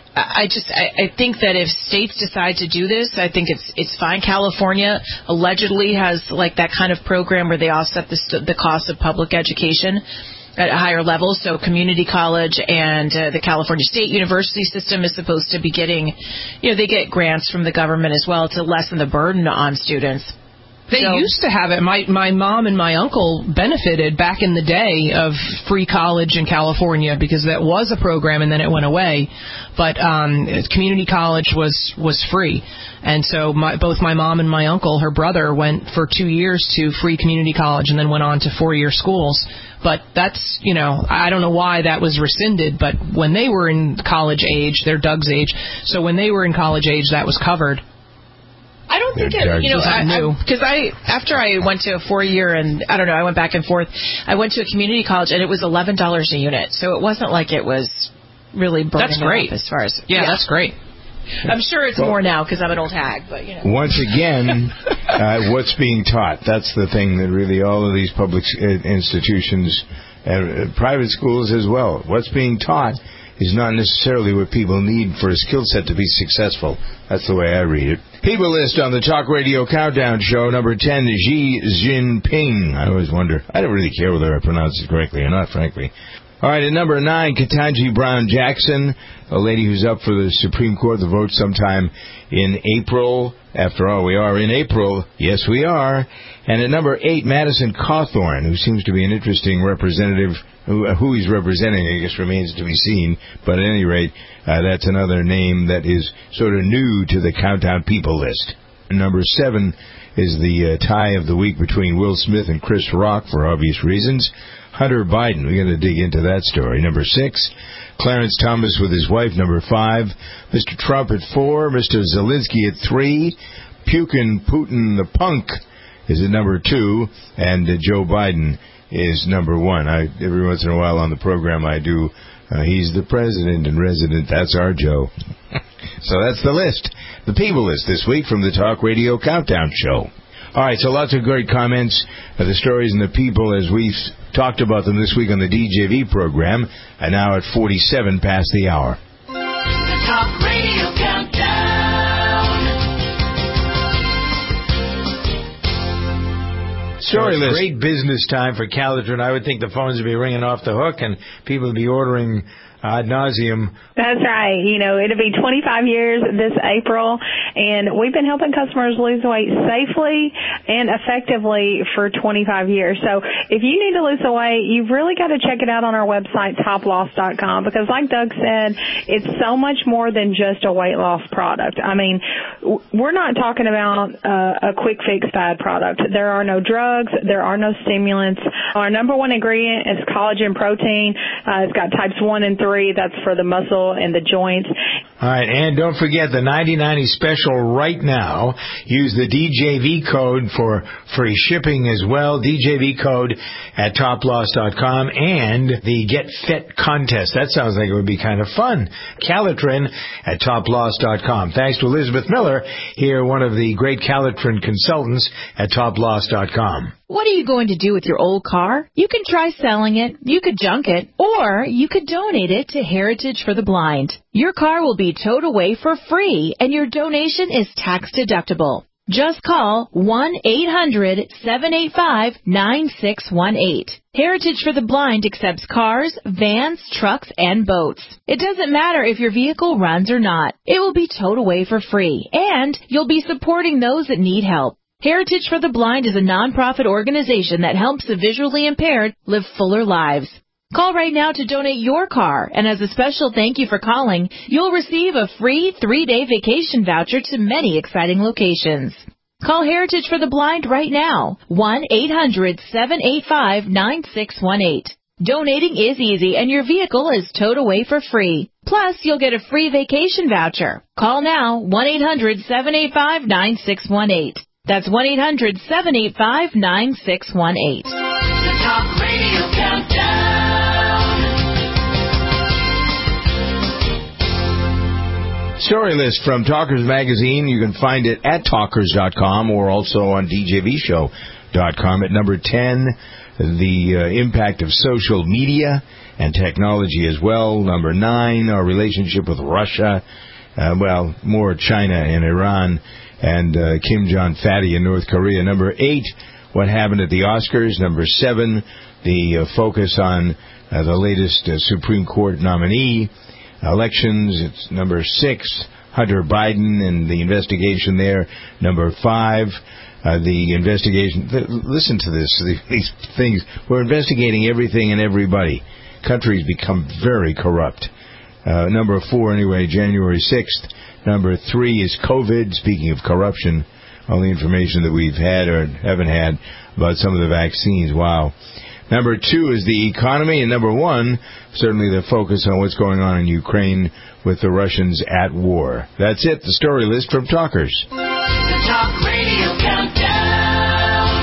S6: I just I, I think that if states decide to do this, I think it's it's fine. California allegedly has like that kind of program where they offset the the cost of public education at a higher level. So community college and uh, the California State University system is supposed to be getting, you know, they get grants from the government as well to lessen the burden on students.
S5: They
S6: so,
S5: used to have it. My my mom and my uncle benefited back in the day of free college in California because that was a program and then it went away. But um, community college was, was free. And so my, both my mom and my uncle, her brother, went for two years to free community college and then went on to four-year schools. But that's, you know, I don't know why that was rescinded, but when they were in college age, they're Doug's age, so when they were in college age, that was covered.
S6: I don't think it, you know, because I, I after I went to a four-year and, I don't know, I went back and forth, I went to a community college and it was eleven dollars a unit, so it wasn't like it was really burning
S5: That's great.
S6: Up as far as...
S5: Yeah, yeah. That's great.
S6: I'm sure it's well, more now because I'm an old hag, but, you know.
S4: Once again, uh, what's being taught? That's the thing that really all of these public institutions and uh, private schools as well, what's being taught is not necessarily what people need for a skill set to be successful. That's the way I read it. People list on the Talk Radio Countdown Show, number ten, Xi Jinping. I always wonder. I don't really care whether I pronounce it correctly or not, frankly. All right, at number nine, Ketanji Brown Jackson, a lady who's up for the Supreme Court, the vote sometime in April. After all, we are in April. Yes, we are. And at number eight, Madison Cawthorn, who seems to be an interesting representative. Who, who he's representing, I guess, remains to be seen. But at any rate, uh, that's another name that is sort of new to the Countdown People list. And number seven is the uh, tie of the week between Will Smith and Chris Rock, for obvious reasons. Hunter Biden, we got to dig into that story. Number six, Clarence Thomas with his wife. Number five, Mister Trump at four, Mister Zelensky at three, Pukin Putin the punk is at number two, and uh, Joe Biden is number one. I, every once in a while on the program I do, uh, he's the president and resident. That's our Joe. So that's the list. The people list this week from the Talk Radio Countdown Show. All right, so lots of great comments, uh, the stories and the people as we've talked about them this week on the D J V program, and now at forty-seven past the hour.
S3: The Talk Radio Countdown.
S4: Story list.
S1: Great business time for Calitrin. I would think the phones would be ringing off the hook and people would be ordering ad nauseum.
S7: That's right. You know, it'll be twenty-five years this April, and we've been helping customers lose weight safely and effectively for twenty-five years. So if you need to lose the weight, you've really got to check it out on our website, top loss dot com, because like Doug said, it's so much more than just a weight loss product. I mean, we're not talking about uh, a quick fix fad product. There are no drugs. There are no stimulants. Our number one ingredient is collagen protein. Uh, it's got types one and three. That's for the muscle and the joints.
S1: All right, and don't forget the ninety ninety special right now. Use the D J V code for free shipping as well. D J V code at top loss dot com, and the Get Fit contest. That sounds like it would be kind of fun. Calitrin at top loss dot com. Thanks to Elizabeth Miller, here, one of the great Calitrin consultants at top loss dot com.
S6: What are you going to do with your old car? You can try selling it, you could junk it, or you could donate it to Heritage for the Blind. Your car will be towed away for free, and your donation is tax deductible. Just call one eight hundred seven eight five nine six one eight. Heritage for the Blind accepts cars, vans, trucks, and boats. It doesn't matter if your vehicle runs or not. It will be towed away for free, and you'll be supporting those that need help. Heritage for the Blind is a nonprofit organization that helps the visually impaired live fuller lives. Call right now to donate your car, and as a special thank you for calling, you'll receive a free three-day vacation voucher to many exciting locations. Call Heritage for the Blind right now, one eight hundred seven eight five nine six one eight. Donating is easy, and your vehicle is towed away for free. Plus, you'll get a free vacation voucher. Call now, one eight hundred seven eight five nine six one eight. That's one eight hundred seven eight five nine six one eight.
S3: The Talk Radio Countdown.
S4: Story list from Talkers Magazine. You can find it at talkers dot com or also on D J V show dot com. At number ten, the uh, impact of social media and technology as well. Number nine, our relationship with Russia. Uh, well, more China and Iran. And uh, Kim Jong-fatty in North Korea. Number eight, what happened at the Oscars. Number seven, the uh, focus on uh, the latest uh, Supreme Court nominee elections. It's number six, Hunter Biden and the investigation there. Number five, Uh, the investigation, th- listen to this, these things. We're investigating everything and everybody. Countries become very corrupt. Uh, number four, anyway, January sixth. Number three is COVID. Speaking of corruption, all the information that we've had or haven't had about some of the vaccines. Wow. Number two is the economy. And number one, certainly the focus on what's going on in Ukraine with the Russians at war. That's it, the story list from Talkers.
S3: The Talk Radio Countdown.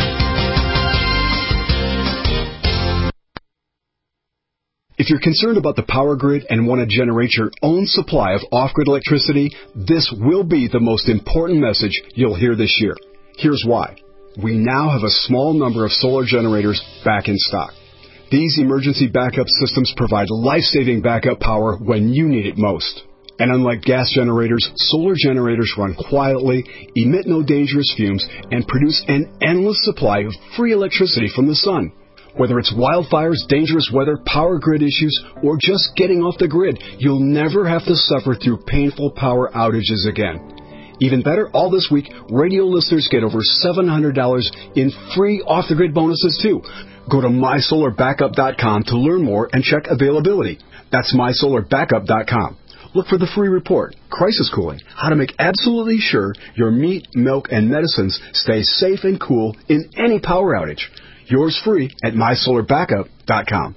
S8: If you're concerned about the power grid and want to generate your own supply of off-grid electricity, this will be the most important message you'll hear this year. Here's why. We now have a small number of solar generators back in stock. These emergency backup systems provide life-saving backup power when you need it most. And unlike gas generators, solar generators run quietly, emit no dangerous fumes, and produce an endless supply of free electricity from the sun. Whether it's wildfires, dangerous weather, power grid issues, or just getting off the grid, you'll never have to suffer through painful power outages again. Even better, all this week, radio listeners get over seven hundred dollars in free off-the-grid bonuses, too. Go to my solar backup dot com to learn more and check availability. That's my solar backup dot com. Look for the free report, Crisis Cooling, how to make absolutely sure your meat, milk, and medicines stay safe and cool in any power outage. Yours free at my solar backup dot com.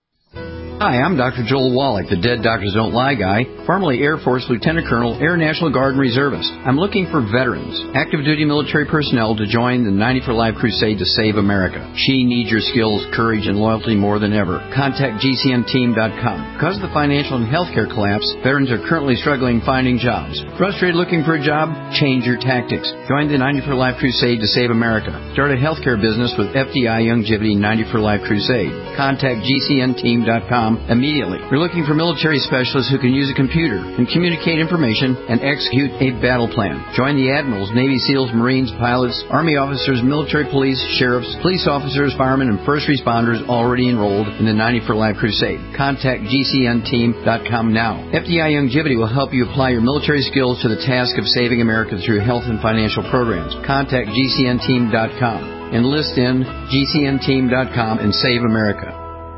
S9: Hi, I'm Doctor Joel Wallach, the Dead Doctors Don't Lie guy, formerly Air Force Lieutenant Colonel, Air National Guard and Reservist. I'm looking for veterans, active duty military personnel to join the ninety for Life crusade to save America. She needs your skills, courage, and loyalty more than ever. Contact G C N team dot com. Because of the financial and healthcare collapse, veterans are currently struggling finding jobs. Frustrated looking for a job? Change your tactics. Join the ninety for Life crusade to save America. Start a healthcare business with F D I Youngevity ninety for Life crusade. Contact G C N team dot com immediately. We're looking for military specialists who can use a computer and communicate information and execute a battle plan. Join the admirals, Navy SEALs, Marines, pilots, Army officers, military police, sheriffs, police officers, firemen, and first responders already enrolled in the ninety for Life crusade. Contact G C N team dot com now. F D I Youngevity will help you apply your military skills to the task of saving America through health and financial programs. Contact G C N team dot com. Enlist in G C N team dot com and save America.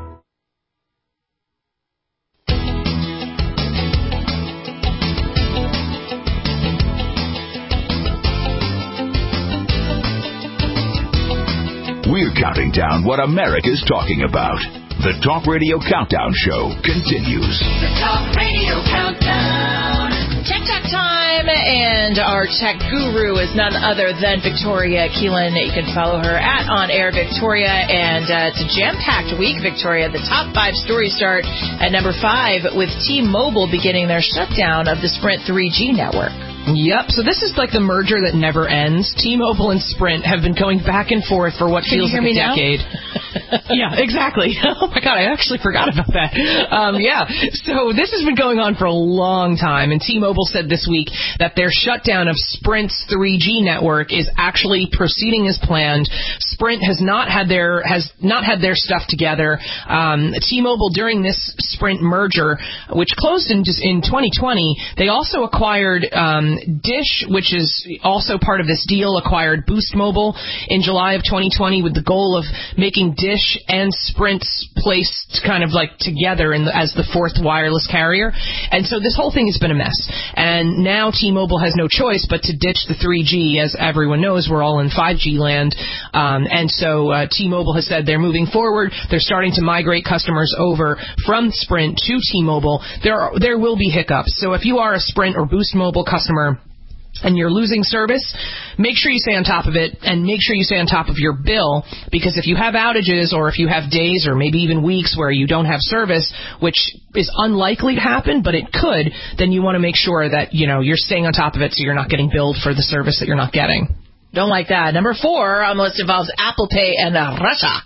S2: We're counting down what America's talking about. The Talk Radio Countdown Show continues.
S3: The Talk Radio Countdown.
S6: Tech Talk time, and our tech guru is none other than Victoria Keelan. You can follow her at On Air Victoria, and uh, it's a jam-packed week, Victoria. The top five stories start at number five with T-Mobile beginning their shutdown of the Sprint three G network.
S5: Yep, so this is like the merger that never ends. T-Mobile and Sprint have been going back and forth for what
S6: Can
S5: feels
S6: you hear
S5: like
S6: me
S5: a decade. Yeah, exactly. Oh my God, I actually forgot about that. Um, yeah, so this has been going on for a long time, and T-Mobile said this week that their shutdown of Sprint's three G network is actually proceeding as planned. Sprint has not had their has not had their stuff together. Um, T-Mobile during this Sprint merger, which closed in just in twenty twenty, they also acquired. Um, Dish, which is also part of this deal, acquired Boost Mobile in July of twenty twenty with the goal of making Dish and Sprint's placed kind of like together in the, as the fourth wireless carrier. And so this whole thing has been a mess. And now T-Mobile has no choice but to ditch the three G. As everyone knows, we're all in five G land. Um, and so uh, T-Mobile has said they're moving forward. They're starting to migrate customers over from Sprint to T-Mobile. There are, there will be hiccups. So if you are a Sprint or Boost Mobile customer and you're losing service, make sure you stay on top of it, and make sure you stay on top of your bill, because if you have outages or if you have days or maybe even weeks where you don't have service, which is unlikely to happen, but it could, then you want to make sure that, you know, you're staying on top of it so you're not getting billed for the service that you're not getting.
S6: Don't like that. Number four on the list involves Apple Pay and uh, Russia.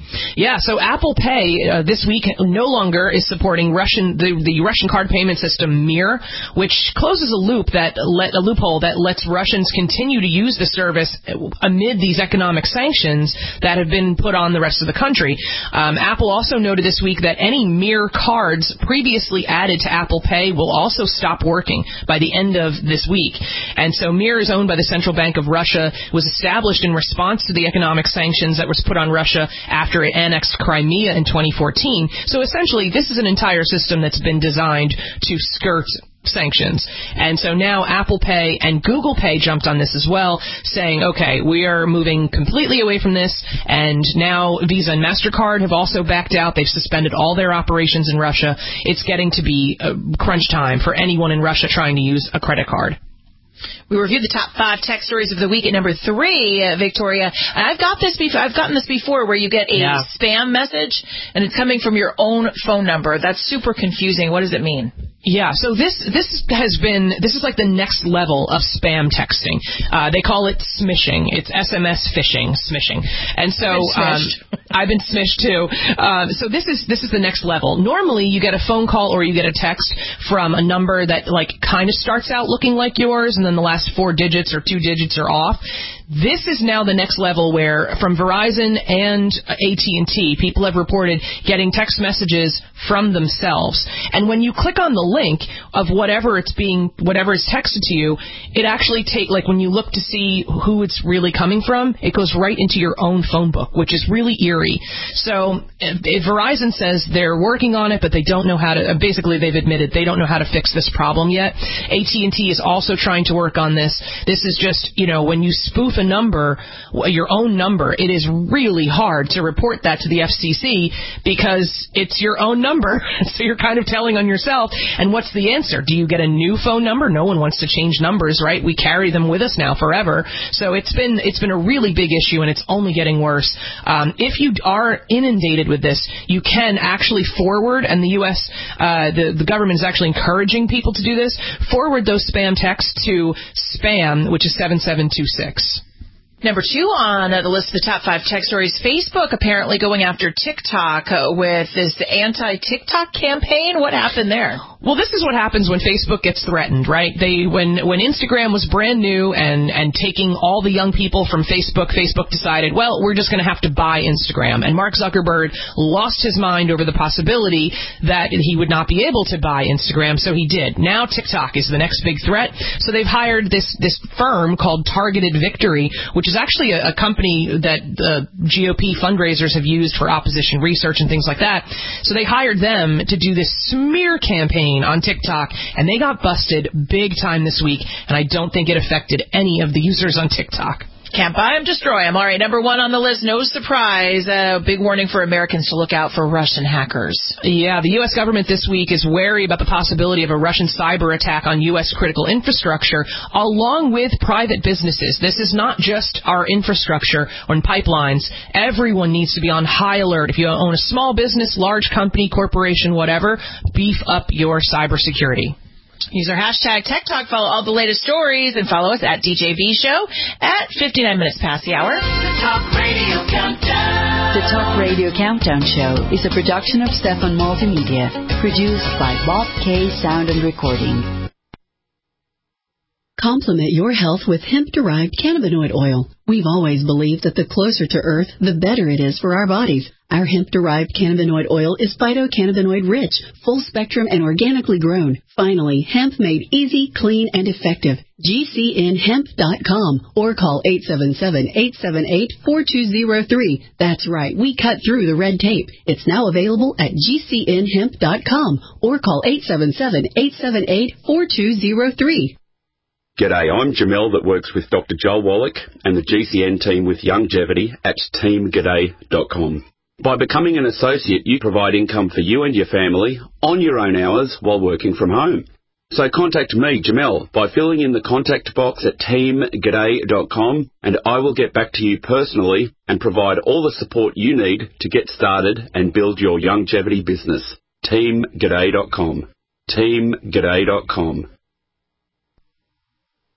S5: Yeah, so Apple Pay uh, this week no longer is supporting Russian the, the Russian card payment system Mir, which closes a loop that let a loophole that lets Russians continue to use the service amid these economic sanctions that have been put on the rest of the country. Um, Apple also noted this week that any Mir cards previously added to Apple Pay will also stop working by the end of this week. And so Mir is owned by the Central Bank of Russia, was established in response to the economic sanctions that was put on Russia after it annexed Crimea in twenty fourteen. So essentially, this is an entire system that's been designed to skirt sanctions. And so now Apple Pay and Google Pay jumped on this as well, saying, okay, we are moving completely away from this, and now Visa and MasterCard have also backed out. They've suspended all their operations in Russia. It's getting to be uh, crunch time for anyone in Russia trying to use a credit card.
S6: We reviewed the top five tech stories of the week at number three, uh, Victoria. And I've got this before. I've gotten this before, where you get a yeah. spam message and it's coming from your own phone number. That's super confusing. What does it mean?
S5: Yeah, so this this has been, this is like the next level of spam texting. Uh, they call it smishing. It's S M S phishing, smishing. And so um, I've been smished too. Um, so this is this is the next level. Normally you get a phone call or you get a text from a number that like kind of starts out looking like yours, and then the last four digits or two digits are off. This is now the next level, where from Verizon and A T and T, people have reported getting text messages from themselves. And when you click on the link of whatever it's being, whatever is texted to you, it actually take, like when you look to see who it's really coming from, it goes right into your own phone book, which is really eerie. So if, if Verizon says they're working on it, but they don't know how to, basically they've admitted they don't know how to fix this problem yet. A T and T is also trying to work on this. This is just, you know, when you spoof a number, your own number, it is really hard to report that to the F C C because it's your own number. So you're kind of telling on yourself. And what's the answer? Do you get a new phone number? No one wants to change numbers, right? We carry them with us now forever. So it's been it's been a really big issue, and it's only getting worse. Um, if you are inundated with this, you can actually forward, and the U S, uh, the, the government is actually encouraging people to do this, forward those spam texts to spam, which is seven seven two six.
S6: Number two on the list of the top five tech stories, Facebook apparently going after TikTok with this anti-TikTok campaign. What happened there?
S5: Well, this is what happens when Facebook gets threatened, right? They when when Instagram was brand new and, and taking all the young people from Facebook, Facebook decided, well, we're just going to have to buy Instagram. And Mark Zuckerberg lost his mind over the possibility that he would not be able to buy Instagram, so he did. Now TikTok is the next big threat. So they've hired this, this firm called Targeted Victory, which is actually a, a company that the G O P fundraisers have used for opposition research and things like that. So they hired them to do this smear campaign on TikTok, and they got busted big time this week, and I don't think it affected any of the users on TikTok.
S6: Can't buy them, destroy them. All right, number one on the list, no surprise, a uh, big warning for Americans to look out for Russian hackers.
S5: Yeah, the U S government this week is wary about the possibility of a Russian cyber attack on U S critical infrastructure, along with private businesses. This is not just our infrastructure or pipelines. Everyone needs to be on high alert. If you own a small business, large company, corporation, whatever, beef up your cybersecurity.
S6: Use our hashtag Tech Talk. Follow all the latest stories and follow us at D J V Show at fifty-nine minutes past the hour.
S3: The Talk Radio Countdown.
S10: The Talk Radio Countdown Show is a production of Stefan Multimedia, produced by Bob K Sound and Recording.
S11: Complement your health with hemp-derived cannabinoid oil. We've always believed that the closer to Earth, the better it is for our bodies. Our hemp-derived cannabinoid oil is phytocannabinoid-rich, full-spectrum, and organically grown. Finally, hemp made easy, clean, and effective. G C N hemp dot com or call eight seven seven, eight seven eight, four two zero three. That's right, we cut through the red tape. It's now available at G C N hemp dot com or call eight seven seven, eight seven eight, four two zero three.
S12: G'day, I'm Jamel that works with Doctor Joel Wallach and the G C N team with Longevity at team g'day dot com. By becoming an associate, you provide income for you and your family on your own hours while working from home. So contact me, Jamel, by filling in the contact box at team g'day dot com, and I will get back to you personally and provide all the support you need to get started and build your longevity business. team g'day dot com. team g'day dot com.